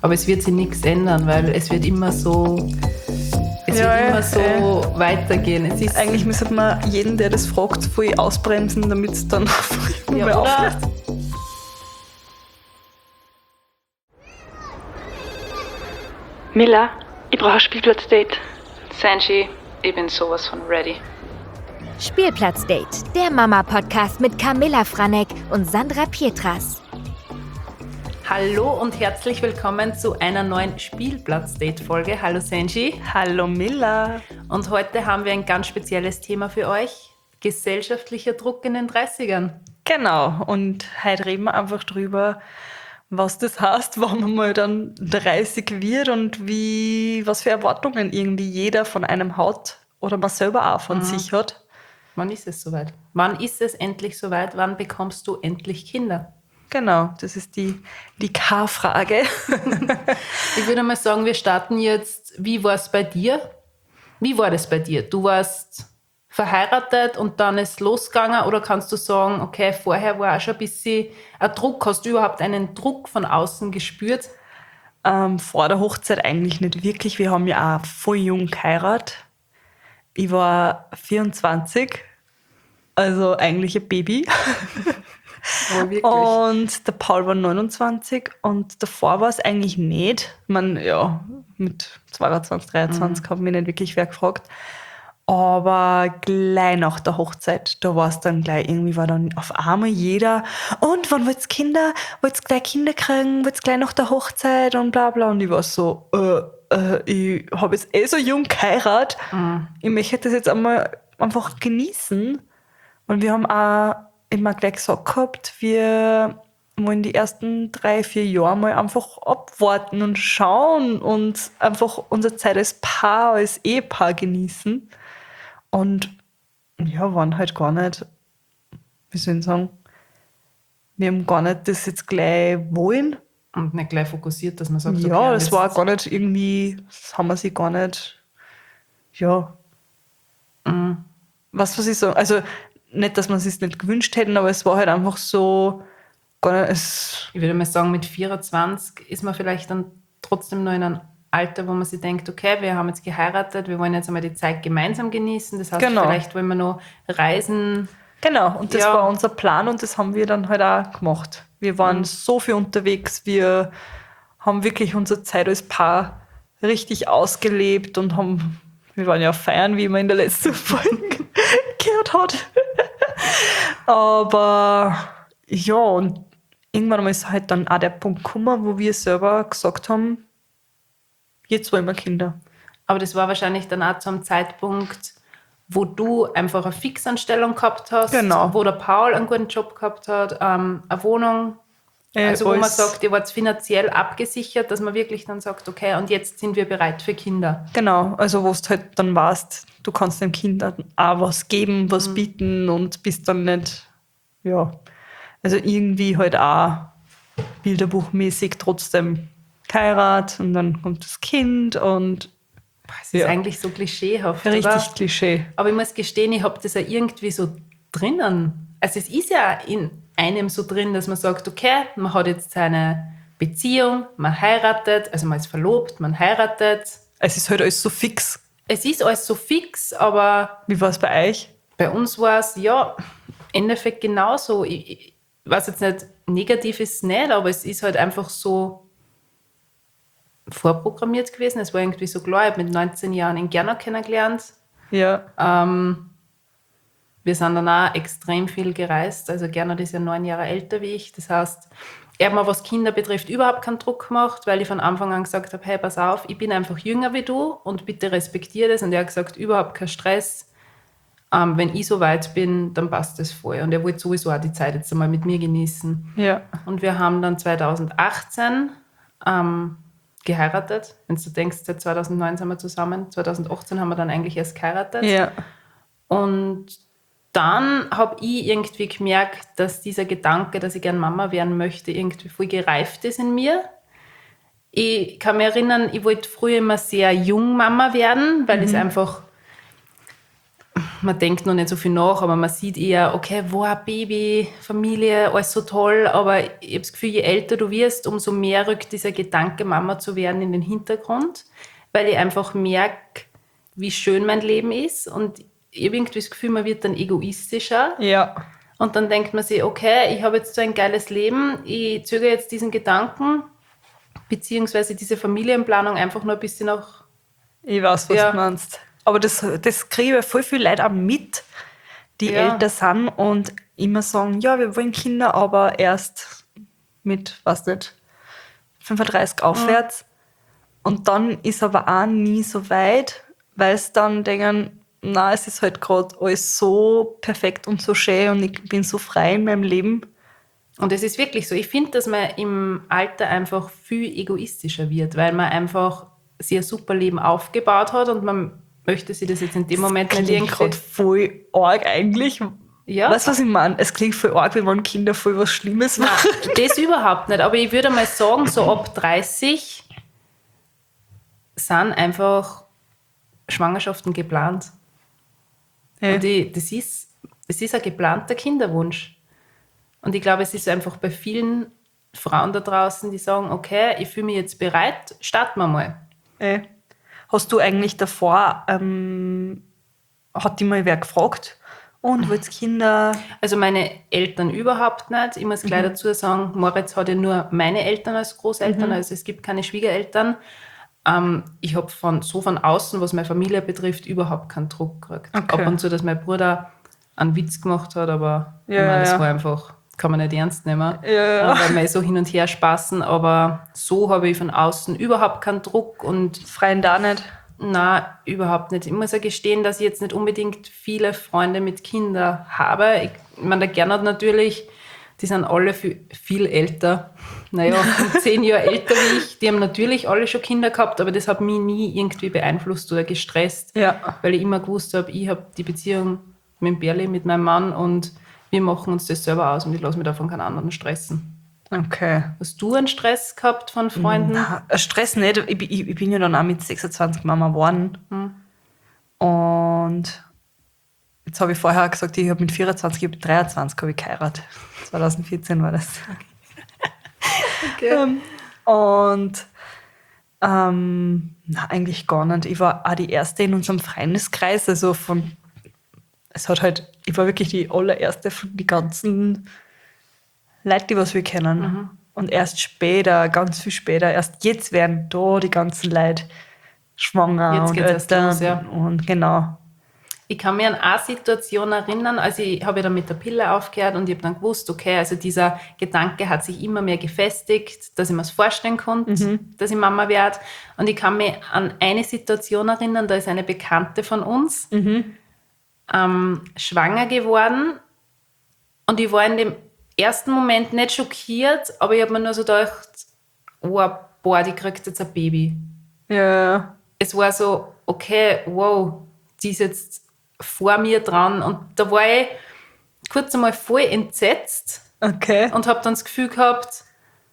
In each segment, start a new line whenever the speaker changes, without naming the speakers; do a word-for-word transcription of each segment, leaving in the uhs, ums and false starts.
Aber es wird sich nichts ändern, weil es wird immer so, es
Ja,
wird immer
ja,
so
ja.
weitergehen. Es ist
Eigentlich müsste man jeden, der das fragt, voll ausbremsen, damit es dann voll
ja,
mehr
oder?
aufhört.
Miller, ich brauche ein Spielplatzdate.
Sanji, ich bin sowas von ready.
Spielplatzdate, der Mama-Podcast mit Camilla Franek und Sandra Pietras.
Hallo und herzlich willkommen zu einer neuen Spielplatzdate-Folge. Hallo Sanji.
Hallo Miller.
Und heute haben wir ein ganz spezielles Thema für euch. Gesellschaftlicher Druck in den dreißigern.
Genau, und heute reden wir einfach drüber, was das heißt, wenn man mal dann dreißig wird und wie, was für Erwartungen irgendwie jeder von einem hat oder man selber auch von
Mhm.
sich hat.
Wann ist es soweit? Wann ist es endlich soweit? Wann bekommst du endlich Kinder?
Genau, das ist die, die K-Frage.
Ich würde mal sagen, wir starten jetzt, wie war es bei dir? Wie war das bei dir? Du warst verheiratet und dann ist losgegangen, oder kannst du sagen, okay, vorher war auch schon ein bisschen ein Druck. Hast du überhaupt einen Druck von außen gespürt?
Ähm, vor der Hochzeit eigentlich nicht wirklich. Wir haben ja auch voll jung geheiratet. Ich war vierundzwanzig, also eigentlich ein Baby.
Aber wirklich.
Und der Paul war neunundzwanzig und davor war es eigentlich nicht. Ich meine, ja, mit zweiundzwanzig, dreiundzwanzig
Mhm.
hat mich nicht wirklich wer gefragt. Aber gleich nach der Hochzeit, da war es dann gleich, irgendwie war dann auf einmal jeder, und wann wollt's Kinder? Wollt's gleich Kinder kriegen? Wollt's gleich nach der Hochzeit? Und bla bla. Und ich war so, äh, äh, ich habe jetzt eh so jung geheiratet.
Mhm.
Ich möchte das jetzt einmal einfach genießen. Und wir haben auch immer gleich gesagt gehabt, wir wollen die ersten drei, vier Jahre mal einfach abwarten und schauen und einfach unsere Zeit als Paar, als Ehepaar genießen. Und ja, waren halt gar nicht, wie soll ich sagen, wir haben gar nicht das jetzt gleich wollen.
Und nicht gleich fokussiert, dass man sagt,
Ja,
okay,
das
jetzt-
war gar nicht irgendwie, das haben wir sich gar nicht, ja.
Mhm.
Was, was ich so, also nicht, dass wir es sich nicht gewünscht hätten, aber es war halt einfach so, gar nicht, es,
Ich würde mal sagen, mit vierundzwanzig ist man vielleicht dann trotzdem noch in einem Alter, wo man sich denkt, okay, wir haben jetzt geheiratet, wir wollen jetzt einmal die Zeit gemeinsam genießen. Das heißt,
Genau.
vielleicht wollen wir noch reisen.
genau, und das
Ja.
war unser Plan und das haben wir dann halt auch gemacht. Wir waren
Mhm.
so viel unterwegs, wir haben wirklich unsere Zeit als Paar richtig ausgelebt und haben, wir waren ja feiern, wie man in der letzten Folge gehört hat. Aber ja, und irgendwann mal ist halt dann auch der Punkt gekommen, wo wir selber gesagt haben, jetzt wollen wir Kinder.
Aber das war wahrscheinlich dann auch zu einem Zeitpunkt, wo du einfach eine Fixanstellung gehabt hast,
Genau.
wo der Paul einen guten Job gehabt hat, ähm, eine Wohnung.
Äh,
Also wo man
alles-
sagt, ihr wart finanziell abgesichert, dass man wirklich dann sagt, okay, und jetzt sind wir bereit für Kinder.
Genau, also wo du halt dann warst, du kannst dem Kind auch was geben, was
Mhm.
bieten und bist dann nicht, ja, also irgendwie halt auch bilderbuchmäßig trotzdem geheiratet und dann kommt das Kind und
Es ist
Ja.
eigentlich so klischeehaft,
richtig
oder?
Klischee.
Aber ich muss gestehen, ich habe das ja irgendwie so drinnen. Also es ist ja in einem so drin, dass man sagt, okay, man hat jetzt seine Beziehung, man heiratet, also man ist verlobt, man heiratet.
Es ist halt alles so fix.
Es ist alles so fix, aber
Wie war es bei euch?
bei uns war es, ja, im Endeffekt genauso. Ich, ich weiß jetzt nicht, negativ ist es nicht, aber es ist halt einfach so vorprogrammiert gewesen. Es war irgendwie so klar, ich habe mit neunzehn Jahren in Gerner kennengelernt.
Ja,
Ähm, wir sind dann auch extrem viel gereist. Also Gernot ist ja neun Jahre älter wie ich. Das heißt, er hat mir, was Kinder betrifft, überhaupt keinen Druck gemacht, weil ich von Anfang an gesagt habe, hey, pass auf, ich bin einfach jünger wie du und bitte respektiere das. Und er hat gesagt, überhaupt kein Stress. Ähm, wenn ich so weit bin, dann passt das voll. Und er wollte sowieso auch die Zeit jetzt einmal mit mir genießen.
ja,
Und wir haben dann zweitausendachtzehn ähm, geheiratet. Wenn du denkst, seit zweitausendneun sind wir zusammen. zweitausendachtzehn haben wir dann eigentlich erst geheiratet.
ja,
Und dann habe ich irgendwie gemerkt, dass dieser Gedanke, dass ich gerne Mama werden möchte, irgendwie voll gereift ist in mir. Ich kann mich erinnern, ich wollte früher immer sehr jung Mama werden, weil ich es einfach man denkt noch nicht so viel nach, aber man sieht eher, okay, wow, Baby, Familie, alles so toll, aber ich habe das Gefühl, je älter du wirst, umso mehr rückt dieser Gedanke, Mama zu werden, in den Hintergrund, weil ich einfach merke, wie schön mein Leben ist und ich habe irgendwie das Gefühl, man wird dann egoistischer.
Ja.
Und dann denkt man sich, okay, ich habe jetzt so ein geiles Leben, ich zögere jetzt diesen Gedanken, beziehungsweise diese Familienplanung einfach nur ein bisschen noch.
Ich weiß, was
Ja.
du meinst. Aber das, das kriege ich voll viele Leute auch mit, die
Ja.
älter sind und immer sagen, ja, wir wollen Kinder, aber erst mit, weiß nicht, fünfunddreißig aufwärts. Und dann ist aber auch nie so weit, weil sie dann denken, na, es ist halt gerade alles so perfekt und so schön und ich bin so frei in meinem Leben.
Und es ist wirklich so. Ich finde, dass man im Alter einfach viel egoistischer wird, weil man einfach sich ein super Leben aufgebaut hat und man möchte sich das jetzt in dem Moment nicht
klingt gerade
irgendwie.
voll arg eigentlich.
Ja.
Weißt du, was ich meine? Es klingt voll arg, wenn man Kinder voll was Schlimmes machen.
Nein, das überhaupt nicht. Aber ich würde mal sagen, so ab dreißig sind einfach Schwangerschaften geplant.
Ja.
Und ich, das, ist, das ist ein geplanter Kinderwunsch. Und ich glaube, es ist einfach bei vielen Frauen da draußen, die sagen, okay, ich fühle mich jetzt bereit, starten wir mal.
Äh, Hast du eigentlich davor, ähm, hat dich mal wer gefragt? Und willst Kinder?
Also meine Eltern überhaupt nicht. Ich muss gleich dazu sagen, Moritz hat ja nur meine Eltern als Großeltern, also es gibt keine Schwiegereltern. Ähm, ich habe von, so von außen, was meine Familie betrifft, überhaupt keinen Druck gekriegt.
Okay.
Ab und zu, dass mein Bruder einen Witz gemacht hat, aber
Ja,
ich meine, das
ja.
war einfach, kann man nicht ernst nehmen,
Ja, ja.
äh, weil wir so hin und her spaßen, aber so habe ich von außen überhaupt keinen Druck und
Freien da nicht.
na, überhaupt nicht. Ich muss ja gestehen, dass ich jetzt nicht unbedingt viele Freunde mit Kindern habe. Ich meine, der Gernot natürlich, die sind alle viel, viel älter. Naja, um zehn Jahre älter wie ich. Die haben natürlich alle schon Kinder gehabt, aber das hat mich nie irgendwie beeinflusst oder gestresst.
Ja.
Weil ich immer gewusst habe, ich habe die Beziehung mit dem Berli, mit meinem Mann und wir machen uns das selber aus und ich lasse mich davon keinen anderen stressen.
Okay.
Hast du einen Stress gehabt von Freunden?
Na, Stress nicht. Ich, bin- ich, ich bin ja dann auch mit sechsundzwanzig Mama geworden. Und jetzt habe ich vorher gesagt, ich habe mit vierundzwanzig, ich habe mit dreiundzwanzig habe ich geheiratet. zwanzig vierzehn war das. Ähm, und ähm, na, eigentlich gar nicht. Ich war auch die Erste in unserem Freundeskreis. Also von, es hat halt, ich war wirklich die allererste von den ganzen Leuten, die was wir kennen. Und erst später, ganz viel später, erst jetzt werden da die ganzen Leute schwanger
Jetzt
und
geht's erst
Eltern.
los, ja.
Und genau.
Ich kann mich an eine Situation erinnern, also ich habe ja dann mit der Pille aufgehört und ich habe dann gewusst, okay, also dieser Gedanke hat sich immer mehr gefestigt, dass ich mir das vorstellen konnte, dass ich Mama werde. Und ich kann mich an eine Situation erinnern, da ist eine Bekannte von uns ähm, schwanger geworden und ich war in dem ersten Moment nicht schockiert, aber ich habe mir nur so gedacht, oh, boah, die kriegt jetzt ein Baby.
Ja.
Es war so, okay, wow, die ist jetzt vor mir dran. Und da war ich kurz einmal voll entsetzt
Okay.
und habe dann das Gefühl gehabt,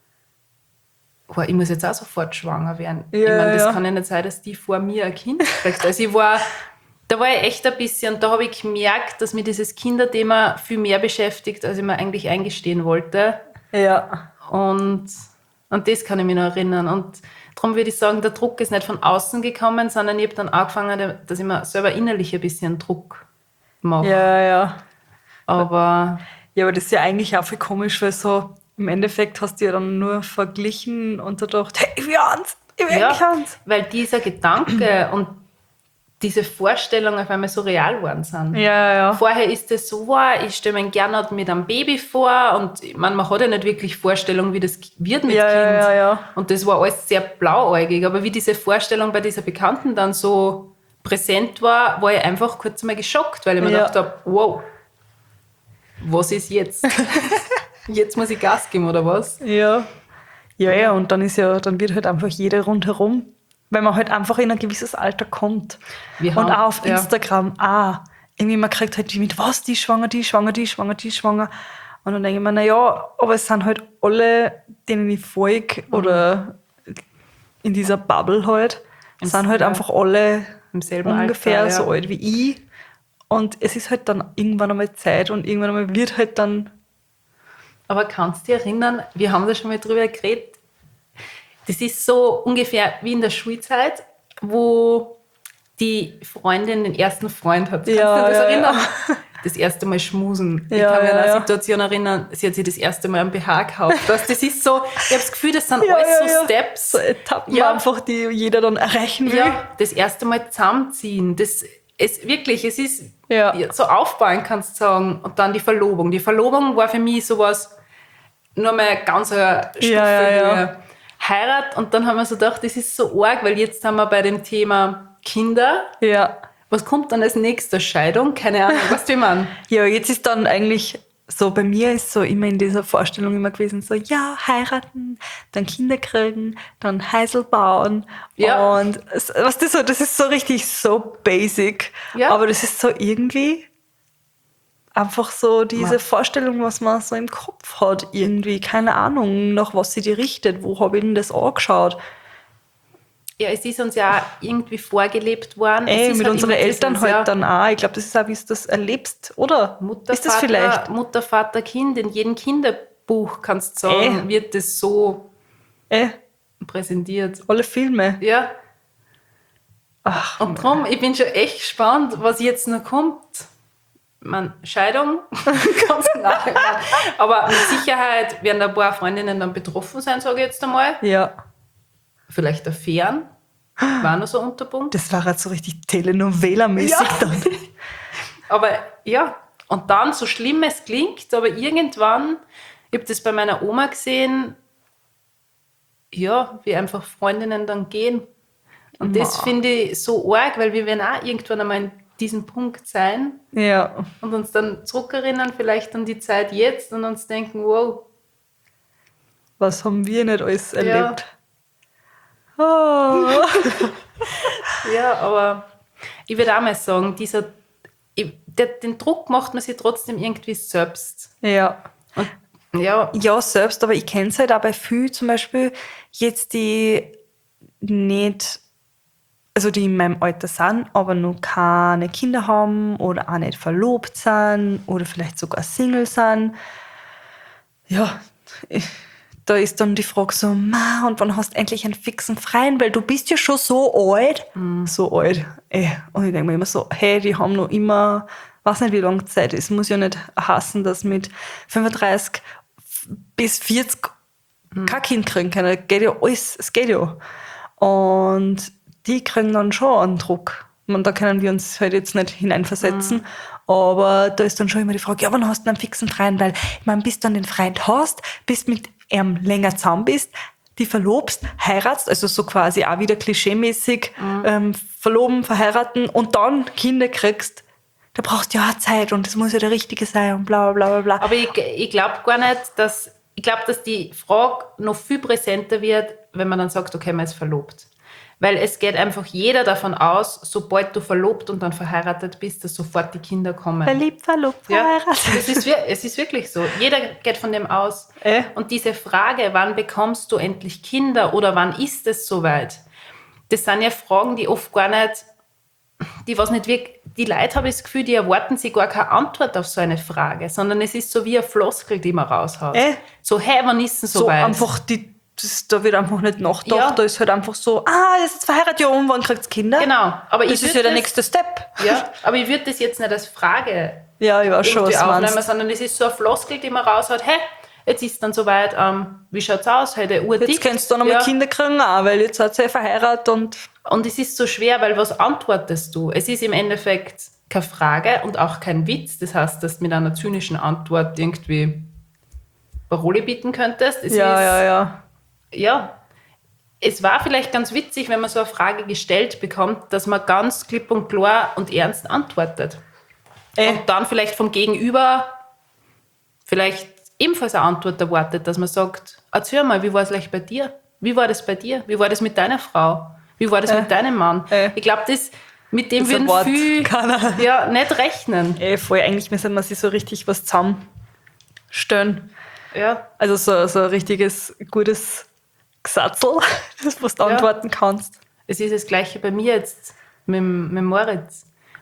oh, ich muss jetzt auch sofort schwanger werden.
Ja,
ich meine, das
ja.
kann ja nicht sein, dass die vor mir ein Kind kriegt. Also ich war, da war ich echt ein bisschen, und da habe ich gemerkt, dass mich dieses Kinderthema viel mehr beschäftigt, als ich mir eigentlich eingestehen wollte.
Ja.
Und, und das kann ich mich noch erinnern. Und darum würde ich sagen, der Druck ist nicht von außen gekommen, sondern ich habe dann angefangen, dass ich mir selber innerlich ein bisschen Druck mache.
Ja, ja.
Aber
Ja, aber das ist ja eigentlich auch voll komisch, weil so im Endeffekt hast du ja dann nur verglichen und gedacht, hey, ich will eins, ich will
ja,
wirklich eins.
weil dieser Gedanke und diese Vorstellungen auf einmal so real geworden sind.
Ja, ja.
Vorher ist es so, wow, ich stelle mir Gernot mit einem Baby vor und ich meine, man hat ja nicht wirklich Vorstellung, wie das wird mit
Ja,
Kind.
ja, ja, ja.
Und das war alles sehr blauäugig. Aber wie diese Vorstellung bei dieser Bekannten dann so präsent war, war ich einfach kurz mal geschockt, weil ich mir
Ja.
gedacht habe, wow, was ist jetzt? Jetzt muss ich Gas geben, oder was?
Ja. Ja, ja, und dann ist ja, dann wird halt einfach jeder rundherum, weil man halt einfach in ein gewisses Alter kommt.
Wir
und
haben-
auch auf
ja.
Instagram, ah, irgendwie man kriegt halt die mit, was, die ist schwanger, die ist schwanger, die ist schwanger, die ist schwanger. Und dann denke ich mir, naja, aber es sind halt alle, denen ich folge oder in dieser Bubble halt,
Im-
sind halt
ja.
einfach alle
Im selben
ungefähr
Alter, ja.
so alt wie ich. Und es ist halt dann irgendwann einmal Zeit und irgendwann einmal wird halt dann.
Aber kannst du dich erinnern, wir haben da schon mal drüber geredet, das ist so ungefähr wie in der Schulzeit, wo die Freundin den ersten Freund hat. Kannst
Ja,
du dich das
ja,
erinnern?
ja.
Das erste Mal schmusen. ich
Ja,
kann mich
ja,
an eine
ja.
Situation erinnern, sie hat sich das erste Mal am B H gekauft. Das, das ist so, ich habe das Gefühl, das sind
Ja,
alles
ja,
so
ja.
Steps.
So Etappen
Ja.
einfach, die jeder dann erreichen will.
Ja, das erste Mal zusammenziehen. Das ist wirklich, es ist
Ja.
so aufbauen, kannst du sagen. Und dann die Verlobung. Die Verlobung war für mich sowas, nur mal ganz eine Stufe
Ja, ja, ja.
höher. Heirat, und dann haben wir so gedacht, das ist so arg, weil jetzt sind wir bei dem Thema Kinder.
Ja.
Was kommt dann als nächstes? Scheidung? Keine Ahnung, was du man?
Ja, jetzt ist dann eigentlich so, bei mir ist so immer in dieser Vorstellung immer gewesen, so, ja, heiraten, dann Kinder kriegen, dann Häusl bauen.
Ja.
Und es- was das so, das ist so richtig so basic.
Ja.
Aber das ist so irgendwie einfach so diese
Ma-
Vorstellung, was man so im Kopf hat, irgendwie. Keine Ahnung, nach was sie die richtet. Wo habe ich denn das angeschaut?
Ja, es ist uns ja irgendwie vorgelebt worden. Es
Ey,
ist
mit
halt
unseren
immer
Eltern
dieses,
halt
ja,
dann auch. Ich glaube, das ist auch, wie du das erlebst, oder?
Mutter,
ist das
Vater,
vielleicht?
Mutter, Vater, Kind. In jedem Kinderbuch, kannst du sagen,
Ey.
wird das so
Ey,
präsentiert.
alle Filme.
Ja,
Ach,
und darum, ich bin schon echt gespannt, was jetzt noch kommt. Man, Scheidung, ganz nachher. Aber mit Sicherheit werden ein paar Freundinnen dann betroffen sein, sage ich jetzt einmal.
ja.
Vielleicht Affären, war noch so ein Unterpunkt.
Das war halt so richtig Telenovela-mäßig
Ja.
dann.
Aber ja, und dann, so schlimm es klingt, aber irgendwann, ich habe das bei meiner Oma gesehen, ja, wie einfach Freundinnen dann gehen. Und das
Ma.
finde ich so arg, weil wir werden auch irgendwann einmal in diesem Punkt sein
Ja.
und uns dann zurückerinnern, vielleicht an die Zeit jetzt und uns denken, wow,
Was haben wir nicht alles erlebt? Oh.
ja, aber ich würde auch mal sagen, dieser, ich, der, den Druck macht man sich trotzdem irgendwie selbst.
Ja.
Und ja,
Ja, selbst, aber ich kenne es halt auch bei vielen zum Beispiel jetzt, die nicht, also die in meinem Alter sind, aber noch keine Kinder haben oder auch nicht verlobt sind oder vielleicht sogar Single sind. Ja, ich, da ist dann die Frage so, Ma, und wann hast du endlich einen fixen Freien? Weil du bist ja schon so alt. So alt. Ey. Und ich denke mir immer so, hey, die haben noch immer, weiß nicht wie lange Zeit. Es muss ja nicht heißen, dass mit fünfunddreißig bis vierzig kein Kind kriegen können. Geht ja alles, es geht ja. Und die kriegen dann schon einen Druck. Und da können wir uns halt jetzt nicht hineinversetzen. Aber da ist dann schon immer die Frage, ja, wann hast du einen fixen Freund? Weil, ich meine, bis du dann den Freund hast, bis mit ihm länger zusammen bist, die verlobst, heiratst, also so quasi auch wieder klischeemäßig ähm, verloben, verheiraten und dann Kinder kriegst, da brauchst du ja auch Zeit und das muss ja der Richtige sein und bla bla bla bla.
aber ich, ich glaube gar nicht, dass, ich glaube, dass die Frage noch viel präsenter wird, wenn man dann sagt, okay, man ist verlobt. Weil es geht einfach jeder davon aus, sobald du verlobt und dann verheiratet bist, dass sofort die Kinder kommen.
Verliebt, verlobt,
Ja,
verheiratet.
es ist, wir- es ist wirklich so. Jeder geht von dem aus.
Äh.
Und diese Frage, wann bekommst du endlich Kinder oder wann ist es soweit? Das sind ja Fragen, die oft gar nicht, die was nicht wirklich, die Leute, habe ich das Gefühl, die erwarten sich gar keine Antwort auf so eine Frage, sondern es ist so wie eine Floskel, die man raushaut.
Äh.
So, hey, wann ist es
So
soweit?
einfach, die, das, da wird einfach nicht nachgedacht,
Ja.
da ist halt einfach so, ah, er ist jetzt verheiratet, ja, und wann kriegt's Kinder?
Genau. Aber ich
Das ist
würd
ja der
das-
nächste Step.
Ja, aber ich würde das jetzt nicht als Frage
Ja, ich weiß schon,
irgendwie
was du
aufnehmen,
meinst.
sondern es ist so eine Floskel, die man raushaut, hey, jetzt ist dann soweit, ähm, wie schaut's aus, hey, der Uhr
Jetzt
tickt.
kannst du dann nochmal
Ja.
Kinder kriegen, auch, weil jetzt hat sie ja verheiratet und
Und es ist so schwer, weil was antwortest du? Es ist im Endeffekt keine Frage und auch kein Witz. Das heißt, dass du mit einer zynischen Antwort irgendwie Parole bieten könntest. Es
ja,
ist,
ja, ja.
ja, es war vielleicht ganz witzig, wenn man so eine Frage gestellt bekommt, dass man ganz klipp und klar und ernst antwortet.
Äh,
Und dann vielleicht vom Gegenüber vielleicht ebenfalls eine Antwort erwartet, dass man sagt, erzähl mal, wie war es gleich bei dir? Wie war das bei dir? Wie war das mit deiner Frau? Wie war das
Äh.
mit deinem Mann?
Äh.
Ich glaube, das mit dem
Das
würden
Wort
viele
keiner.
ja, nicht rechnen.
eh, voll, eigentlich müssen wir sich so richtig was zusammenstellen.
Ja.
Also so, so ein richtiges, gutes Gesatzel, das was du
Ja.
antworten kannst.
Es ist das Gleiche bei mir jetzt mit, dem- mit dem Moritz.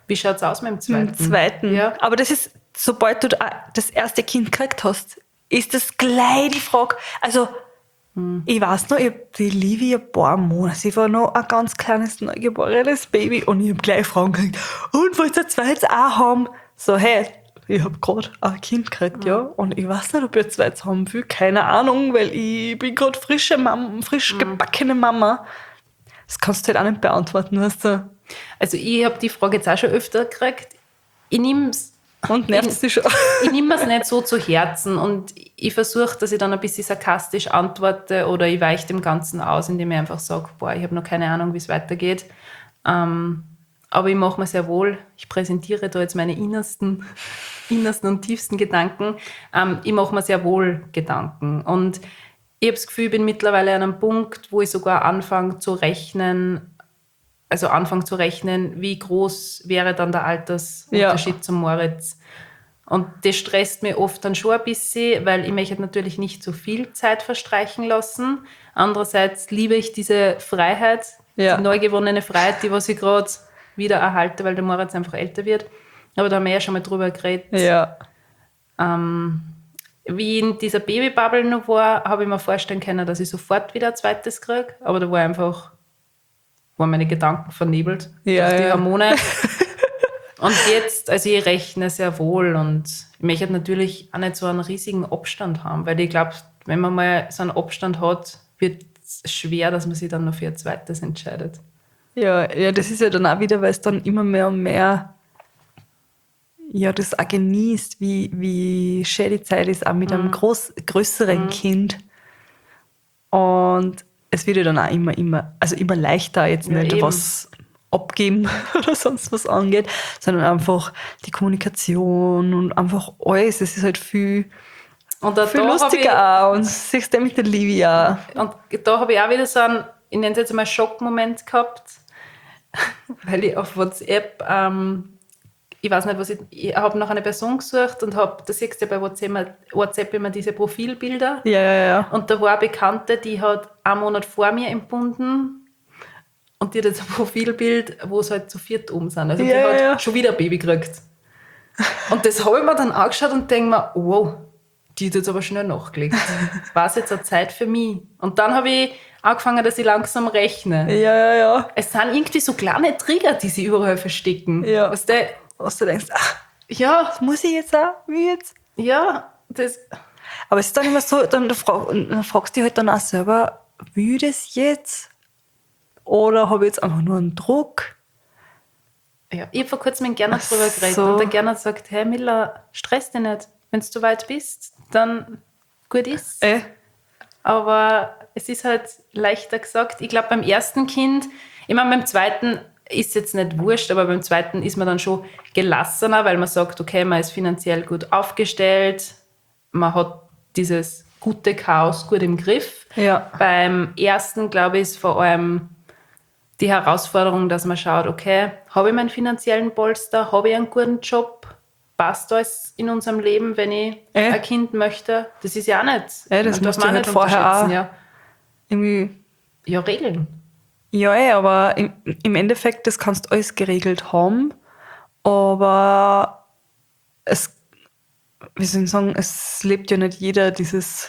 Wie schaut es aus mit dem zweiten?
Mit dem zweiten.
Ja.
Aber das ist, sobald du das erste Kind gekriegt hast, ist das gleich die Frage. Also, hm. ich weiß noch, ich habe die Livi ein paar Monate, sie war noch ein ganz kleines, neugeborenes Baby und ich habe gleich Fragen gekriegt. Und wollt ihr zweites auch haben? So, hey, ich habe gerade ein Kind gekriegt, ja. Und ich weiß nicht, ob ich ein zweites haben will. Keine Ahnung, weil ich bin gerade frische Mama, frisch hm. gebackene Mama. Das kannst du halt auch nicht beantworten, weißt du.
Also ich habe die Frage jetzt auch schon öfter gekriegt. Ich nehme es
und nervt dich schon.
Ich nehme es nicht so zu Herzen und ich versuche, dass ich dann ein bisschen sarkastisch antworte oder ich weiche dem Ganzen aus, indem ich einfach sage, boah, ich habe noch keine Ahnung, wie es weitergeht. Ähm, aber ich mache mir sehr wohl, ich präsentiere da jetzt meine innersten, innersten und tiefsten Gedanken. Ähm, ich mache mir sehr wohl Gedanken und ich habe das Gefühl, ich bin mittlerweile an einem Punkt, wo ich sogar anfange zu rechnen, also anfange zu rechnen, wie groß wäre dann der Altersunterschied ja. zum Moritz. Und das stresst mich oft dann schon ein bisschen, weil ich möchte natürlich nicht zu viel Zeit verstreichen lassen. Andererseits liebe ich diese Freiheit, ja. die neu gewonnene Freiheit, die was ich gerade wieder erhalte, weil der Moritz einfach älter wird. Aber da haben wir ja schon mal drüber geredet.
Ja.
Ähm, wie ich in dieser Babybubble noch war, habe ich mir vorstellen können, dass ich sofort wieder ein zweites kriege. Aber da war einfach, waren meine Gedanken vernebelt
ja,
durch die
ja.
Hormone. Und jetzt, also ich rechne sehr wohl und ich möchte natürlich auch nicht so einen riesigen Abstand haben, weil ich glaube, wenn man mal so einen Abstand hat, wird es schwer, dass man sich dann noch für ein zweites entscheidet.
Ja, ja, das ist ja dann auch wieder, weil es dann immer mehr und mehr ja, das auch genießt, wie, wie schön die Zeit ist, auch mit mhm. einem groß, größeren mhm. Kind. Und es wird ja dann auch immer, immer, also immer leichter, jetzt
ja,
nicht
eben.
was abgeben oder sonst was angeht, sondern einfach die Kommunikation und einfach alles. Es ist halt viel,
und da
viel
da
lustiger auch. Und siehst du mit der Livi auch.
Und da habe ich auch wieder so einen, ich nenne es jetzt mal Schockmoment gehabt, weil ich auf WhatsApp, ähm, ich weiß nicht, was ich, ich habe nach einer Person gesucht und habe, da siehst du ja bei WhatsApp, WhatsApp immer diese Profilbilder.
Ja, ja, ja.
Und da war eine Bekannte, die hat einen Monat vor mir entbunden und die hat jetzt ein Profilbild, wo es halt zu viert um sind. Also
ja,
die hat
ja.
schon wieder ein Baby gekriegt. Und das habe ich mir dann angeschaut und denke mir, wow, die hat jetzt aber schnell nachgelegt. War es jetzt eine Zeit für mich? Und dann habe ich angefangen, dass ich langsam rechne.
Ja, ja, ja.
Es sind irgendwie so kleine Trigger, die sie überall verstecken.
Ja.
Was, der,
was du denkst, ach,
ja,
das muss ich jetzt auch, wie jetzt?
Ja, das...
Aber es ist dann immer so, dann, dann fragst du dich halt dann auch selber, will ich das jetzt? Oder habe ich jetzt einfach nur einen Druck?
Ja, ich habe vor kurzem mit Gernot
Ach
drüber geredet
so.
und der Gernot sagt, hey Miller, stress dich nicht. Wenn du weit bist, dann gut ist.
Äh.
Aber es ist halt leichter gesagt. Ich glaube, beim ersten Kind, ich meine, beim zweiten ist jetzt nicht wurscht, aber beim zweiten ist man dann schon gelassener, weil man sagt, okay, man ist finanziell gut aufgestellt, man hat dieses gute Chaos gut im Griff.
Ja.
Beim ersten, glaube ich, ist vor allem die Herausforderung, dass man schaut, okay, habe ich meinen finanziellen Polster, habe ich einen guten Job, passt alles in unserem Leben, wenn ich
äh.
ein Kind möchte? Das ist ja auch nicht.
Äh, das
man
musst du halt vorher auch
ja.
irgendwie...
Ja, regeln.
Ja, ey, aber im, im Endeffekt, das kannst du alles geregelt haben, aber es, wie soll ich sagen, es lebt ja nicht jeder dieses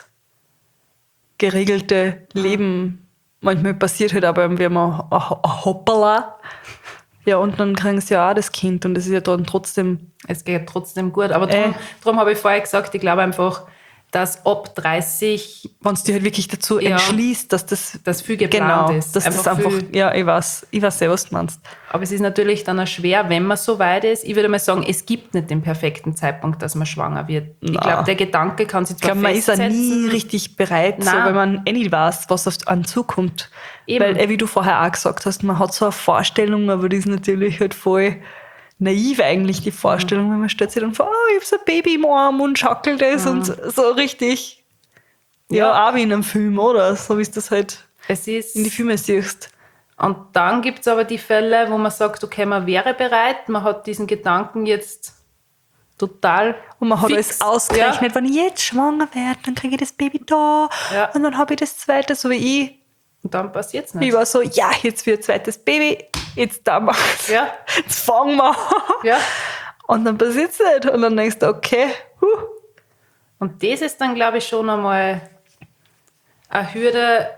geregelte Leben. Manchmal passiert halt aber irgendwie mal ein Hoppala. Ja, und dann kriegen sie ja auch das Kind und das ist ja dann trotzdem...
Es geht trotzdem gut, aber darum,
äh.
darum habe ich vorher gesagt, ich glaube einfach, dass ab dreißig...
Wenn du dich halt wirklich dazu
ja,
entschließt, dass das...
dass viel geplant
genau,
ist.
dass einfach das einfach...
viel,
ja, ich weiß, ich weiß sehr, was du meinst.
Aber es ist natürlich dann auch schwer, wenn man so weit ist. Ich würde mal sagen, es gibt nicht den perfekten Zeitpunkt, dass man schwanger wird. Na. Ich glaube, der Gedanke kann sich zwar
ich glaube, man ist ja nie richtig bereit, so, weil man eh nicht weiß, was auf einen zukommt. Eben. Weil, eh, wie du vorher auch gesagt hast, man hat so eine Vorstellung, aber die ist natürlich halt voll naiv eigentlich, die Vorstellung, mhm. weil man stellt sich dann vor, oh, ich habe so ein Baby im Arm und schackelt das mhm. und so richtig, ja, ja, auch wie in einem Film, oder? So wie es das halt
es ist,
in die Filme siehst.
Und dann gibt es aber die Fälle, wo man sagt, okay, man wäre bereit, man hat diesen Gedanken jetzt total
und man hat
fix,
alles ausgerechnet, ja. Wenn ich jetzt schwanger werde, dann kriege ich das Baby da
ja.
und dann habe ich das zweite, so wie ich.
Und dann passiert es nicht.
Ich war so, ja, jetzt wird ein zweites Baby jetzt da mach's.
Ja,
Jetzt fangen wir an.
ja.
Und dann passiert es nicht. Und dann denkst du, okay, huh.
Und das ist dann, glaube ich, schon einmal eine Hürde.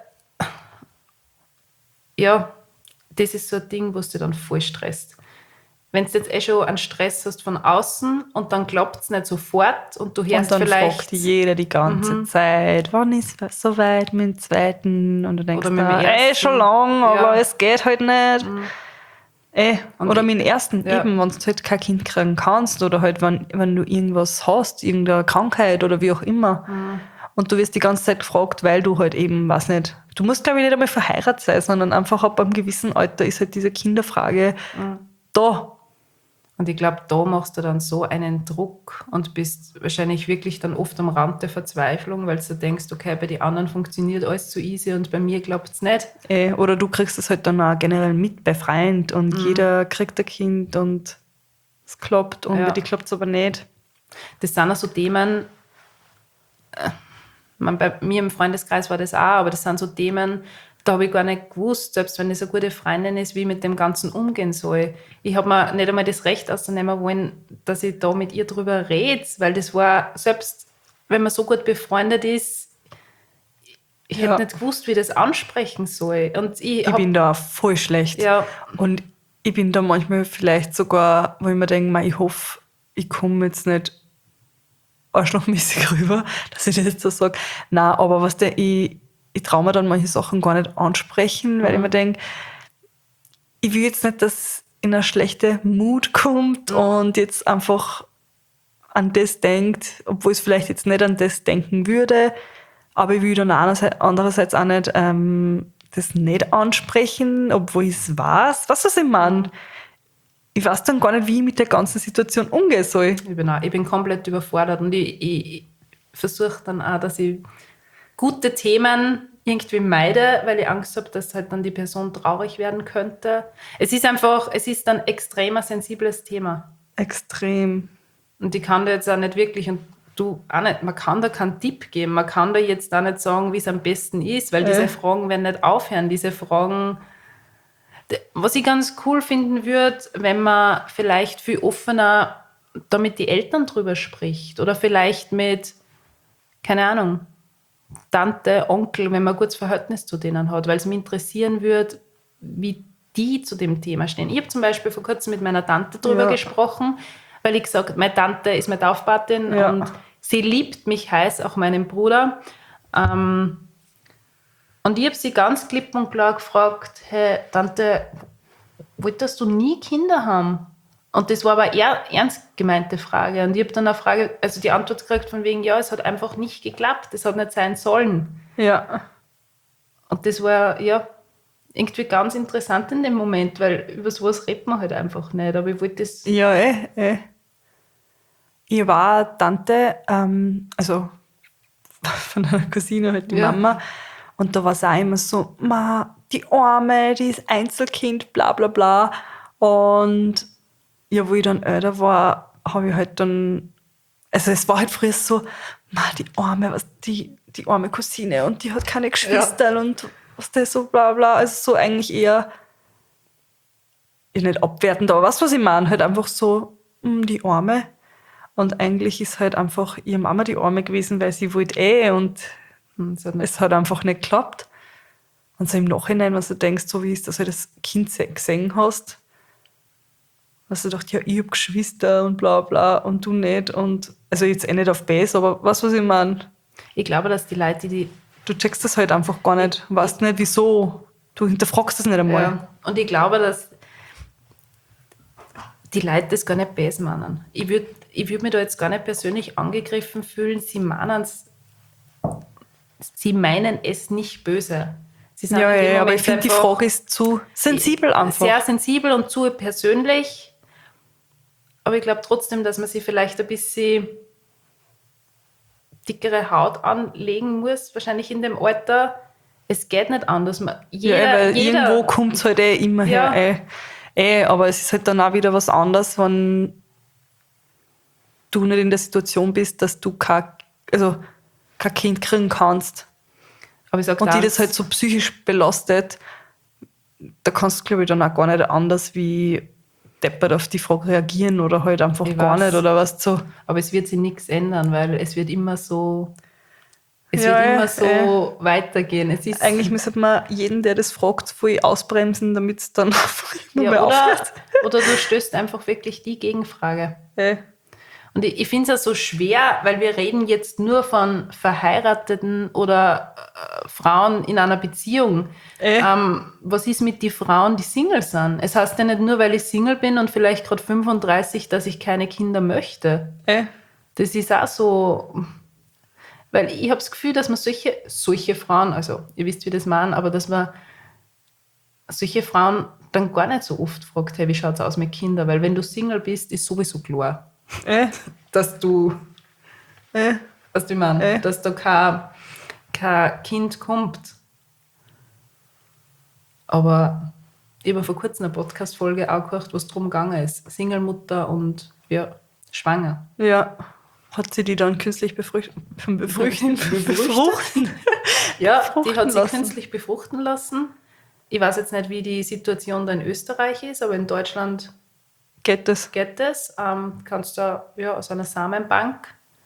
Ja, das ist so ein Ding, wo du dich dann voll stresst. Wenn du jetzt eh schon einen Stress hast von außen und dann klappt es nicht sofort und du hörst
Und dann
vielleicht...
fragt jeder die ganze
Mhm.
Zeit, wann ist es soweit mit dem zweiten? Und du denkst,
Oder mit dem
da, ey,
ersten.
schon lang, aber
Ja.
es geht halt nicht. Ey,
Und
oder
ich-
mit dem ersten,
ja.
eben, wenn du halt kein Kind kriegen kannst oder halt, wenn, wenn du irgendwas hast, irgendeine Krankheit oder wie auch immer.
Mhm.
Und du wirst die ganze Zeit gefragt, weil du halt eben, weiß nicht, du musst, glaube ich, nicht einmal verheiratet sein, sondern einfach ab einem gewissen Alter ist halt diese Kinderfrage
Mhm.
da.
Und ich glaube, da machst du dann so einen Druck und bist wahrscheinlich wirklich dann oft am Rand der Verzweiflung, weil du denkst, okay, bei den anderen funktioniert alles so easy und bei mir klappt es nicht.
Äh, oder du kriegst es halt dann auch generell mit bei Freunden und
Mhm.
jeder kriegt ein Kind und es klappt und
Ja.
bei dir klappt es aber nicht.
Das sind auch so Themen, äh, man, bei mir im Freundeskreis war das auch, aber das sind so Themen, da habe ich gar nicht gewusst, selbst wenn es eine gute Freundin ist, wie ich mit dem Ganzen umgehen soll. Ich habe mir nicht einmal das Recht auszunehmen wollen, dass ich da mit ihr drüber rede, weil das war, selbst wenn man so gut befreundet ist, ich
Ja.
hätte nicht gewusst, wie ich das ansprechen soll. Und ich,
Ich
hab,
bin da voll schlecht.
ja,
Und ich bin da manchmal vielleicht sogar, wo ich mir denke, mei, ich hoffe, ich komme jetzt nicht arschlochmäßig rüber, dass ich das jetzt so sage. Nein, aber was der, ich, ich traue mir dann manche Sachen gar nicht ansprechen, weil ich mir denke, ich will jetzt nicht, dass in eine schlechte Mut kommt und jetzt einfach an das denkt, obwohl es vielleicht jetzt nicht an das denken würde, aber ich will dann einerseits, andererseits auch nicht ähm, das nicht ansprechen, obwohl ich es weiß. Weißt du, was ich meine? Ich weiß dann gar nicht, wie ich mit der ganzen Situation umgehen soll.
ich bin, auch, ich bin komplett überfordert und ich, ich, ich versuche dann auch, dass ich gute Themen irgendwie meide, weil ich Angst habe, dass halt dann die Person traurig werden könnte. Es ist einfach, es ist ein extrem ein sensibles Thema.
Extrem.
Und ich kann da jetzt auch nicht wirklich, und du auch nicht, man kann da keinen Tipp geben, man kann da jetzt auch nicht sagen, wie es am besten ist, weil
Äh.
diese Fragen werden nicht aufhören. Diese Fragen, was ich ganz cool finden würde, wenn man vielleicht viel offener da mit den Eltern drüber spricht oder vielleicht mit, keine Ahnung, Tante, Onkel, wenn man ein gutes Verhältnis zu denen hat, weil es mich interessieren würde, wie die zu dem Thema stehen. Ich habe zum Beispiel vor kurzem mit meiner Tante drüber
Ja.
gesprochen, weil ich gesagt habe, meine Tante ist meine Taufpatin
Ja.
und sie liebt mich heiß, auch meinen Bruder. Ähm, und ich habe sie ganz klipp und klar gefragt, hey, Tante, wolltest du nie Kinder haben? Und das war aber eher ernst gemeinte Frage. Und ich habe dann eine Frage, also die Antwort gekriegt von wegen, ja, es hat einfach nicht geklappt, es hat nicht sein sollen.
Ja.
Und das war, ja, irgendwie ganz interessant in dem Moment, weil über sowas redet man halt einfach nicht. Aber ich wollte das,
Ja, eh, eh. Ich war Tante, ähm, also von einer Cousine, halt die
Ja.
Mama. Und da war es auch immer so, Ma, die Arme, die ist Einzelkind, bla bla bla. Und ja, wo ich dann älter war, habe ich halt dann, also es war halt früher so, Ma, die Arme, was, die, die arme Cousine und die hat keine Geschwister und was das so bla bla. Also so eigentlich eher, ja, nicht abwertend, aber weißt du, was ich meine? Halt einfach so, mm, die Arme. Und eigentlich ist halt einfach ihre Mama die Arme gewesen, weil sie wollte eh und
hm, es hat nicht,
es hat einfach nicht geklappt. Und so im Nachhinein, wenn du denkst, so wie es das halt das Kind se- gesehen hast, hast du gedacht, ja, ich hab Geschwister und bla bla und du nicht. Und also jetzt eh nicht auf Base, aber weißt du, was ich meine?
ich glaube, dass die Leute, die,
Du checkst das halt einfach gar nicht, weißt nicht wieso. Du hinterfragst das nicht einmal.
ja, und ich glaube, dass die Leute das gar nicht böse meinen. Ich würde ich würd mich da jetzt gar nicht persönlich angegriffen fühlen. Sie meinen es, sie meinen es nicht böse. Sie sind
Ja,
in dem
ja, aber
Moment
ich finde, die
einfach
Frage ist zu sensibel einfach.
sehr sensibel und zu persönlich. Aber ich glaube trotzdem, dass man sich vielleicht ein bisschen dickere Haut anlegen muss, wahrscheinlich in dem Alter. Es geht nicht anders. Man, jeder,
ja, weil
jeder,
irgendwo kommt es halt eh immer
Ja.
her. Eh. Eh, aber es ist halt dann auch wieder was anderes, wenn du nicht in der Situation bist, dass du kein, also kein Kind kriegen kannst.
aber ich sag
Und
da,
die das halt so psychisch belastet, da kannst du, glaube ich, dann auch gar nicht anders wie deppert auf die Frage reagieren oder halt einfach
Ich
gar
weiß.
nicht oder was so.
Aber es wird sich nichts ändern, weil es wird immer so, es
Ja,
wird
eh,
immer so weitergehen. Es ist
Eigentlich müsste man jeden, der das fragt, voll ausbremsen, damit es dann einfach immer
ja,
mehr
oder,
aufhört.
oder du stößt einfach wirklich die Gegenfrage.
Äh,
Und ich, ich finde es ja so schwer, weil wir reden jetzt nur von verheirateten oder äh, Frauen in einer Beziehung.
Äh.
Ähm, was ist mit den Frauen, die Single sind? Es heißt ja nicht nur, weil ich Single bin und vielleicht gerade fünfunddreißig, dass ich keine Kinder möchte.
äh,
Das ist auch so, weil ich habe das Gefühl, dass man solche, solche Frauen, also ihr wisst, wie das meinen, aber dass man solche Frauen dann gar nicht so oft fragt, hey, wie schaut es aus mit Kindern? Weil wenn du Single bist, ist sowieso klar,
äh,
dass du,
äh.
was du meinst,
Äh.
dass da kein, kein Kind kommt. Aber ich habe vor kurzem eine Podcast-Folge auch gehört, wo es darum gegangen ist. Single-Mutter und ja, schwanger.
Ja. Hat sie die dann künstlich befruchten? Befruchten?
Befruchten.
Befruchten?
Ja,
Befruchten
die hat sie
lassen.
künstlich befruchten lassen. Ich weiß jetzt nicht, wie die Situation da in Österreich ist, aber in Deutschland
Geht das?
geht es. Ähm, kannst du ja, aus einer Samenbank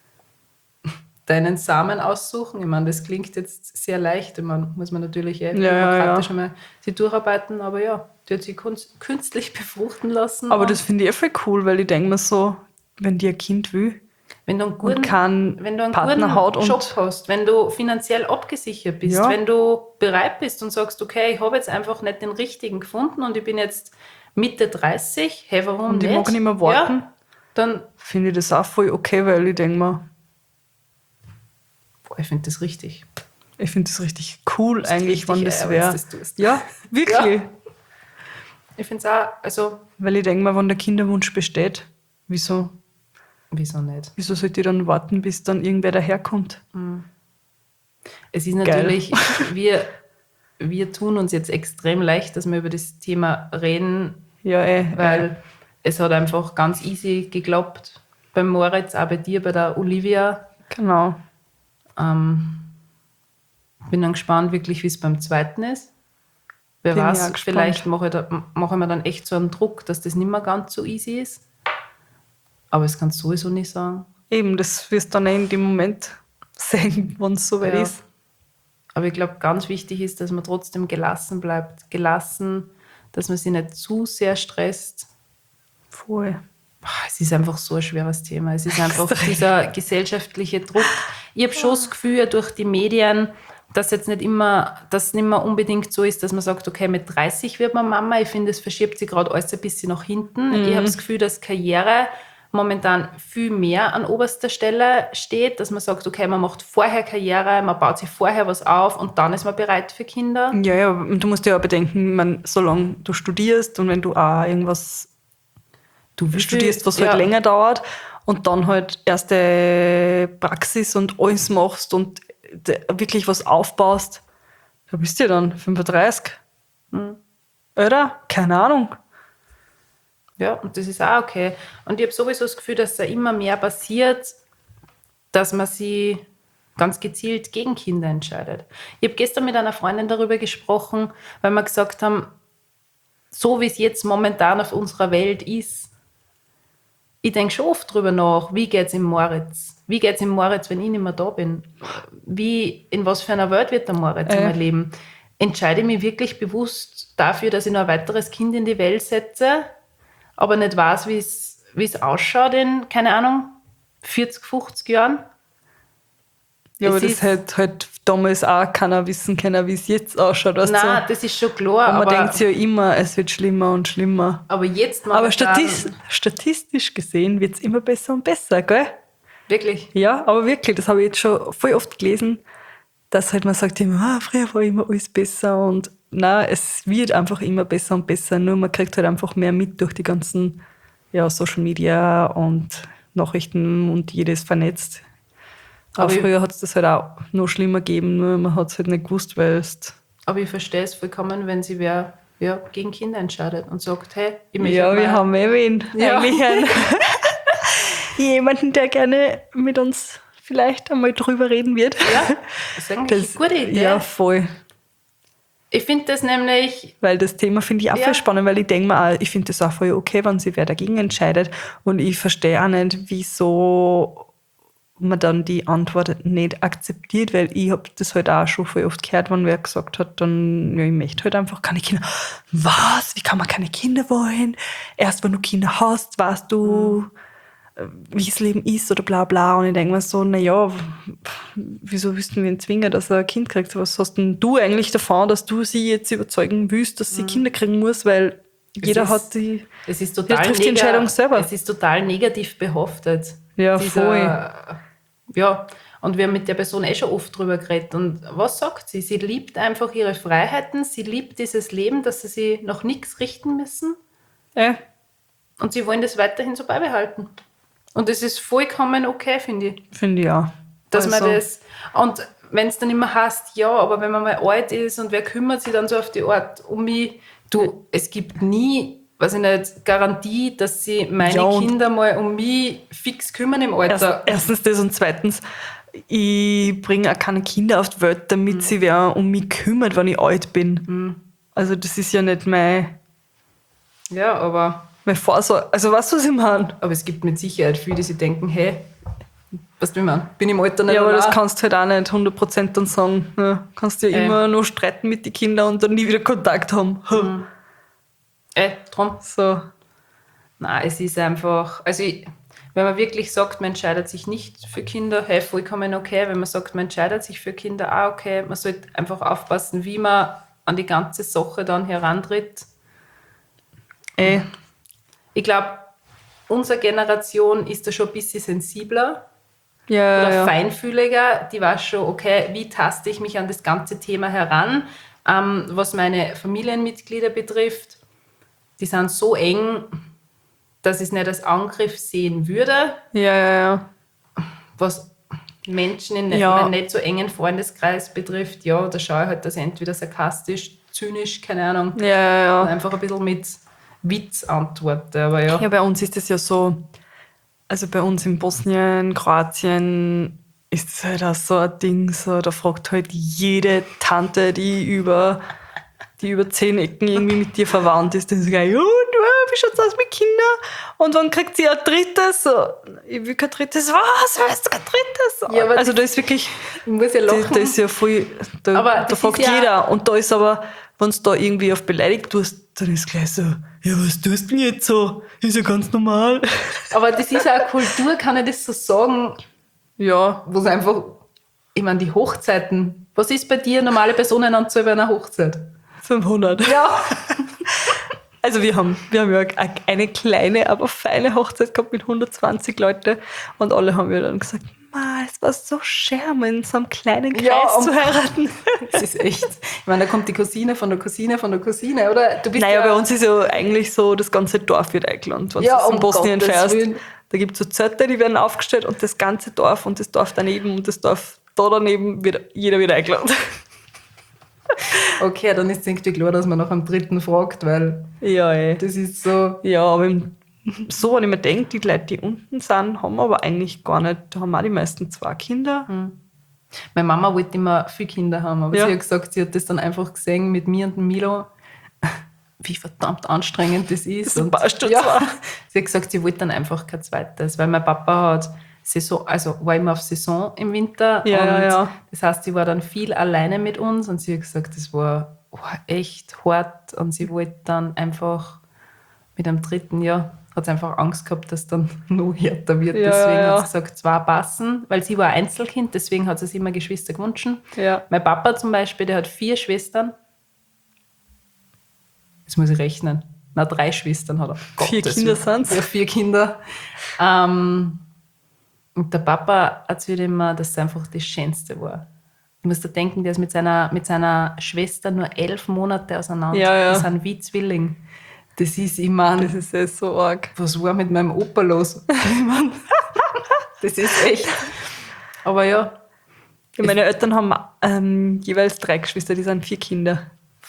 deinen Samen aussuchen. Ich meine, das klingt jetzt sehr leicht. Ich meine, muss man natürlich eh
Ja, ja,
bürokratisch
ja.
einmal sich durcharbeiten, aber ja, die hat sie kunst- künstlich befruchten lassen.
Aber
und
das finde ich eh voll cool, weil ich denke mir so, wenn die ein Kind will
wenn du einen guten,
und keinen
wenn du einen
Partner
guten
hat und
Job hast, wenn du finanziell abgesichert bist,
Ja.
wenn du bereit bist und sagst, okay, ich habe jetzt einfach nicht den richtigen gefunden und ich bin jetzt Mitte dreißig, hey, warum
Und ich
nicht?
mag nicht mehr warten.
Ja, dann,
finde ich das auch voll okay, weil ich denke mir,
boah, ich finde das richtig.
ich finde das richtig cool eigentlich,
richtig,
wenn
ey,
das
wenn
wäre.
du das tust.
Ja, wirklich.
Ja. Ich finde es auch, also,
Weil ich denke mir, wenn der Kinderwunsch besteht, wieso,
wieso nicht?
wieso sollte ich dann warten, bis dann irgendwer daherkommt?
Es ist natürlich, wir, wir tun uns jetzt extrem leicht, dass wir über das Thema reden,
Ja, eh.
weil es hat einfach ganz easy geklappt. Beim Moritz, auch bei dir, bei der Olivia.
eh. Genau.
Ähm, bin dann gespannt, wirklich, wie es beim zweiten ist. Wer
Bin ich auch
weiß,
gespannt.
vielleicht mache ich, da, mache ich mir dann echt so einen Druck, dass das nicht mehr ganz so easy ist. Aber das kannst du sowieso nicht sagen.
Eben, das wirst du dann eh in dem Moment sehen, wenn es soweit
Ja.
ist.
Aber ich glaube, ganz wichtig ist, dass man trotzdem gelassen bleibt. Gelassen, dass man sich nicht zu sehr stresst.
Voll.
Boah, es ist einfach so ein schweres Thema. Es ist einfach dieser gesellschaftliche Druck. Ich habe schon das Gefühl, durch die Medien, dass jetzt nicht immer, dass nicht mehr unbedingt so ist, dass man sagt, okay, mit dreißig wird man Mama. Ich finde, es verschiebt sich gerade alles ein bisschen nach hinten. Ich habe das Gefühl, dass Karriere momentan viel mehr an oberster Stelle steht, dass man sagt, okay, man macht vorher Karriere, man baut sich vorher was auf und dann ist man bereit für Kinder.
Ja, ja, und du musst ja auch bedenken, man, solange du studierst und wenn du auch irgendwas
Du wie
studierst,
viel-
was
ja.
halt länger dauert und dann halt erste Praxis und alles machst und de- wirklich was aufbaust, da bist du ja dann fünfunddreißig.
Hm.
Oder? Keine Ahnung.
Ja, und das ist auch okay. Und ich habe sowieso das Gefühl, dass da immer mehr passiert, dass man sich ganz gezielt gegen Kinder entscheidet. Ich habe gestern mit einer Freundin darüber gesprochen, weil wir gesagt haben, so wie es jetzt momentan auf unserer Welt ist, ich denke schon oft drüber nach, wie geht es im Moritz? Wie geht es im Moritz, wenn ich nicht mehr da bin? Wie, in was für einer Welt wird der Moritz
Äh.
einmal leben? Entscheide ich mich wirklich bewusst dafür, dass ich noch ein weiteres Kind in die Welt setze, aber nicht weiß, wie es wie es ausschaut in, keine Ahnung, vierzig, fünfzig Jahren?
Ja,
Es
aber das
ist-
hätte halt damals auch keiner wissen können, wie es jetzt ausschaut. Weißt
Nein,
du?
das ist schon klar,
Und man
aber,
denkt sich ja immer, es wird schlimmer und schlimmer.
aber jetzt
Aber
momentan-
statis statistisch gesehen wird es immer besser und besser, gell?
Wirklich.
Ja, aber wirklich, das habe ich jetzt schon voll oft gelesen, dass halt man sagt immer, ah, früher war immer alles besser und nein, es wird einfach immer besser und besser, nur man kriegt halt einfach mehr mit durch die ganzen ja, Social Media und Nachrichten und jedes vernetzt. Aber,
Aber ich-
früher hat es das halt auch noch schlimmer gegeben, nur man hat es halt nicht gewusst, weil es
Aber ich verstehe es vollkommen, wenn sich wer ja, gegen Kinder entscheidet und sagt, hey, ich möchte
ja,
mal-
wir haben eh wen.
Ja.
Eigentlich einen, jemanden, der gerne mit uns vielleicht einmal drüber reden wird.
Ja, das ist eigentlich eine gute Idee.
Ja, voll.
Ich finde das nämlich,
Weil das Thema finde ich auch
Ja.
voll spannend, weil ich denke mir auch, ich finde das auch voll okay, wenn sich wer dagegen entscheidet. Und ich verstehe auch nicht, wieso man dann die Antwort nicht akzeptiert, weil ich habe das halt auch schon voll oft gehört, wenn wer gesagt hat, dann, ja, ich möchte halt einfach keine Kinder. Was? Wie kann man keine Kinder wollen? Erst wenn du Kinder hast, weißt du, wie das Leben ist oder bla bla. Und ich denke mir so, naja, wieso willst du ihn zwingen, dass er ein Kind kriegt? Was hast denn du eigentlich davon, dass du sie jetzt überzeugen willst, dass sie Kinder kriegen muss? Weil jeder
ist-
hat die...
es ist
Jeder
total,
trifft die Entscheidung selber.
es ist total negativ behaftet.
Ja, voll.
Ja, und wir haben mit der Person eh schon oft drüber geredet. Und was sagt sie? Sie liebt einfach ihre Freiheiten, sie liebt dieses Leben, dass sie sich nach nichts richten müssen.
Äh,
Und sie wollen das weiterhin so beibehalten. Und das ist vollkommen okay, finde ich.
finde ich auch.
Dass
Also,
man das. Und wenn es dann immer heißt, ja, aber wenn man mal alt ist und wer kümmert sich dann so auf die Art um mich? Du, es gibt nie, weiß ich nicht, Garantie, dass sie meine
Ja, und-
Kinder mal um mich fix kümmern im
Erst,
Alter.
erstens das und zweitens, ich bringe auch keine Kinder auf die Welt, damit
Mhm.
sie wer um mich kümmert, wenn ich alt bin. Also das ist ja nicht mein,
Ja, aber,
mein Vorsorge. Also weißt du, was ich meine?
aber es gibt mit Sicherheit viele, die sich denken, hey, was will man? Bin ich im Alter nicht
Ja, aber das
allein?
kannst du halt auch nicht hundert Prozent dann sagen. Ja, kannst ja
Äh.
immer nur streiten mit den Kindern und dann nie wieder Kontakt haben.
Äh, drum.
So.
Nein, es ist einfach, also ich, wenn man wirklich sagt, man entscheidet sich nicht für Kinder, hey, vollkommen okay. Wenn man sagt, man entscheidet sich für Kinder, auch okay. Man sollte einfach aufpassen, wie man an die ganze Sache dann herantritt.
Ey,
Ich glaube, unsere Generation ist da schon ein bisschen sensibler
ja,
oder
ja, ja.
feinfühliger. Die weiß schon, okay, wie taste ich mich an das ganze Thema heran. Ähm, was meine Familienmitglieder betrifft, die sind so eng, dass ich es nicht als Angriff sehen würde.
Ja, ja, ja.
Was Menschen in
Ja.
einem nicht so engen Freundeskreis betrifft, ja, da schaue ich halt, dass ich entweder sarkastisch, zynisch, keine Ahnung,
Ja, ja, ja.
und einfach ein bisschen mit Witz antworte. Aber ja,
Ja, bei uns ist es ja so, also bei uns in Bosnien, Kroatien ist es halt auch so ein Ding, so, da fragt halt jede Tante, die über, die über zehn Ecken irgendwie mit dir verwandt ist, dann sagt, ja, und, äh, wie schaut's aus mit Kindern? Und wann kriegt sie ein drittes? So, ich will kein drittes. Was? Willst du kein drittes?
Ja, aber
also da ist wirklich,
ich muss ja
da,
lachen.
da ist ja voll, da,
Aber
da
das
fragt
ist ja-
jeder. Und da ist aber, wenn du da irgendwie auf beleidigt tust, dann ist gleich so, ja, was tust du denn jetzt so? Ist ja ganz normal.
Aber das ist ja eine Kultur, kann ich das so sagen,
Ja,
wo es einfach, ich meine, die Hochzeiten, was ist bei dir normale Personenanzahl bei einer Hochzeit?
fünfhundert.
Ja.
Also wir haben, wir haben ja eine kleine, aber feine Hochzeit gehabt mit hundertzwanzig Leuten und alle haben ja dann gesagt, Ma, es war so schön, in so einem kleinen Kreis
Ja,
zu
und-
heiraten.
Das ist echt, ich meine, da kommt die Cousine von der Cousine von der Cousine, oder? Du bist
Naja,
ja,
bei uns ist ja eigentlich so, das ganze Dorf wird eingeladen, wenn
Ja,
du in
um
Bosnien
Gottes
fährst.
Willen.
Da gibt es so Zelte, die werden aufgestellt und das ganze Dorf und das Dorf daneben und das Dorf da daneben, wird, jeder wird eingeladen.
okay, dann ist es irgendwie klar, dass man nach einem dritten fragt, weil
Ja, ey.
das ist so,
Ja, aber im, so, wenn ich mir denke, die Leute, die unten sind, haben aber eigentlich gar nicht, da haben auch die meisten zwei Kinder.
meine Mama wollte immer viele Kinder haben, aber
Ja.
sie hat gesagt, sie hat das dann einfach gesehen mit mir und dem Milo, wie verdammt anstrengend das ist.
Das passt schon
ja,
zwar.
sie hat gesagt, sie wollte dann einfach kein zweites, weil mein Papa hat Saison, also war immer auf Saison im Winter
Ja,
und
ja, ja.
das heißt, sie war dann viel alleine mit uns und sie hat gesagt, das war oh, echt hart und sie wollte dann einfach mit einem dritten Jahr, hat sie einfach Angst gehabt, dass dann noch härter wird.
Ja,
deswegen
ja, ja.
hat sie gesagt, zwei passen, weil sie war ein Einzelkind, deswegen hat sie sich immer Geschwister gewünscht.
Ja.
Mein Papa zum Beispiel, der hat vier Schwestern. Jetzt muss ich rechnen. Na, drei Schwestern hat er.
Vier
Gottes
Kinder
Willen.
sind's.
Ja, vier Kinder. Ähm, und der Papa erzählt immer, dass es einfach das Schönste war. Ich muss da denken, der ist mit seiner, mit seiner Schwester nur elf Monate auseinander.
Ja, ja.
Die sind wie Zwilling. Das ist, ich meine,
Das ist eh so arg.
was war mit meinem Opa los? Ich mein, das ist echt. Aber ja,
Ja, meine Eltern haben ähm, jeweils drei Geschwister, die sind vier Kinder.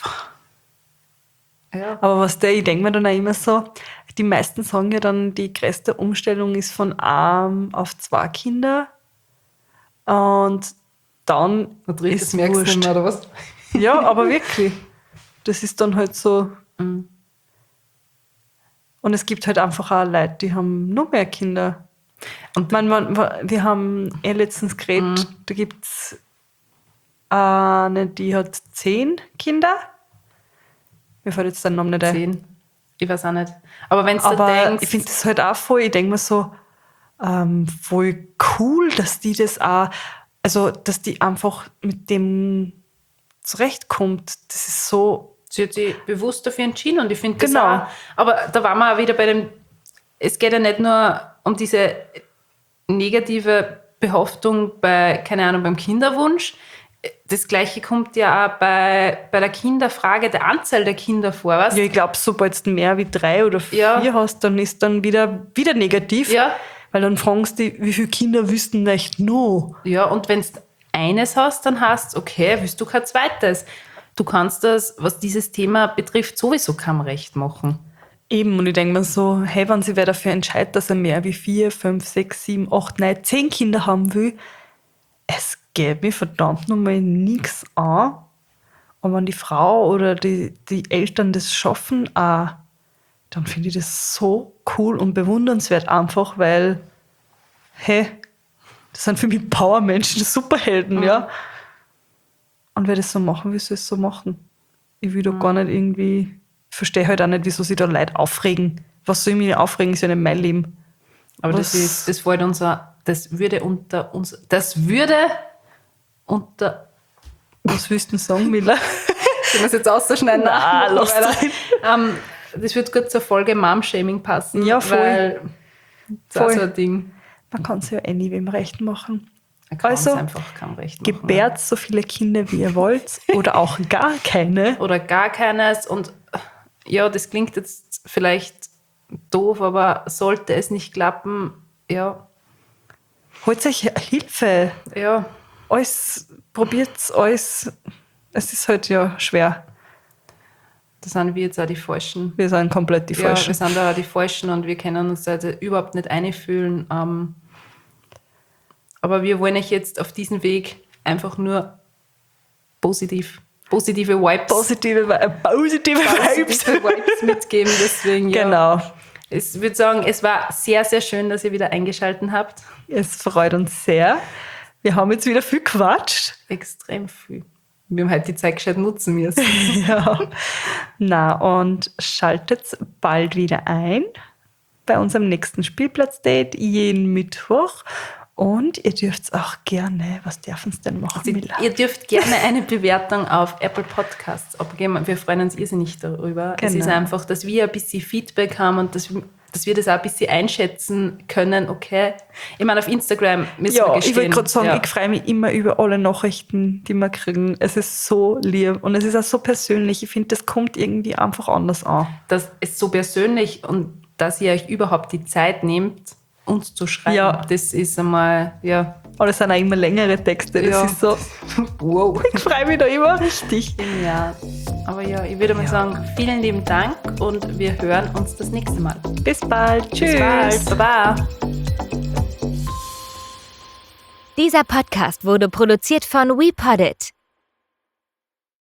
ja.
Aber was der, ich denke mir dann auch immer so, die meisten sagen ja dann, die größte Umstellung ist von einem auf zwei Kinder. Und dann
Ein drittes
ist
merkst du
wurscht.
nicht mehr, oder was?
Ja, aber wirklich. das ist dann halt so.
Mhm.
Und es gibt halt einfach auch Leute, die haben noch mehr Kinder. Und man, man, wir haben eh letztens geredet,
Mhm.
da gibt es eine, die hat zehn Kinder. Mir fällt jetzt der Name nicht ein.
Zehn. Ich weiß auch nicht. Aber wenn du
Aber
denkst,
ich finde das halt auch voll, ich denke mir so, ähm, voll cool, dass die das auch, also dass die einfach mit dem zurechtkommt. Das ist so,
sie hat sich bewusst dafür entschieden und ich finde das
Genau.
auch. Aber da waren wir auch wieder bei dem, es geht ja nicht nur um diese negative Behaftung bei, keine Ahnung, beim Kinderwunsch. Das Gleiche kommt ja auch bei, bei der Kinderfrage, der Anzahl der Kinder vor, weißt?
ja, ich glaube, sobald du mehr wie drei oder vier
Ja.
hast, dann ist dann wieder, wieder negativ.
Ja.
Weil dann fragst du, wie viele Kinder wüssten nicht noch?
Ja, und wenn du eines hast, dann hast du, okay, willst du kein zweites. Du kannst das, was dieses Thema betrifft, sowieso keinem recht machen.
Eben, und ich denke mir so, hey, wenn sich wer dafür entscheidet, dass er mehr wie vier, fünf, sechs, sieben, acht, neun, zehn Kinder haben will, es geht mir verdammt nochmal nichts an. Und wenn die Frau oder die, die Eltern das schaffen, auch, dann finde ich das so cool und bewundernswert einfach, weil, hey, das sind für mich Powermenschen, Superhelden, ja. Und wer das so machen will, soll es so machen. Ich will da gar nicht irgendwie, ich verstehe halt auch nicht, wieso sich da Leute aufregen. Was soll ich mich aufregen, ist ja nicht mein Leben.
Aber
Was-
das ist, das fällt unser, das würde unter uns, das würde unter,
Was willst du denn sagen, Miller?
ich muss jetzt ausschneiden.
Na, lass
weil, ähm, das wird gut zur Folge Mom-Shaming passen.
Ja, voll.
Weil das ist auch
Voll.
so ein Ding.
Man kann es ja eh nie wem recht machen.
Man kann
Also,
es einfach keinem recht machen.
Gebärt so viele Kinder, wie ihr wollt, oder auch gar keine.
Oder gar keines. Und ja, das klingt jetzt vielleicht doof, aber sollte es nicht klappen, ja,
Holt euch Hilfe.
ja,
Alles, probiert alles. Es ist halt ja schwer.
da sind wir jetzt auch die Falschen.
Wir sind komplett die
Ja,
Falschen.
wir sind da auch die Falschen und wir können uns da überhaupt nicht einfühlen. Ähm, aber wir wollen euch jetzt auf diesem Weg einfach nur positiv, positive Vibes,
Positive, Vi- positive Vibes.
positive Vibes mitgeben. Deswegen, ja,
Genau.
ich würde sagen, es war sehr, sehr schön, dass ihr wieder eingeschaltet habt.
Es freut uns sehr. Wir haben jetzt wieder viel quatscht.
Extrem viel. Wir haben halt die Zeit gescheit nutzen müssen.
Ja. Na, und schaltet bald wieder ein bei unserem nächsten Spielplatz-Date, jeden Mittwoch. Und ihr dürft auch gerne, was dürfen Sie denn machen, Mila?
Ihr dürft gerne eine Bewertung auf Apple Podcasts abgeben. Wir freuen uns irrsinnig darüber. Es
Genau.
ist einfach, dass wir ein bisschen Feedback haben und dass, dass wir das auch ein bisschen einschätzen können. Okay. Ich meine, auf Instagram müssen wir
Ja,
gestehen.
ich wollte gerade sagen,
ja.
ich freue mich immer über alle Nachrichten, die wir kriegen. Es ist so lieb und es ist auch so persönlich. Ich finde, das kommt irgendwie einfach anders an.
Das ist so persönlich und dass ihr euch überhaupt die Zeit nehmt, uns zu schreiben.
Ja.
Das ist einmal, ja,
Aber es sind auch immer längere Texte. Das
Ja.
ist so,
wow.
ich freue mich da immer richtig.
Ja, aber ja, ich würde mal sagen, vielen lieben Dank und wir hören uns das nächste Mal.
Bis bald. Tschüss.
Bis bald. Baba.
Dieser Podcast wurde produziert von WePoddit.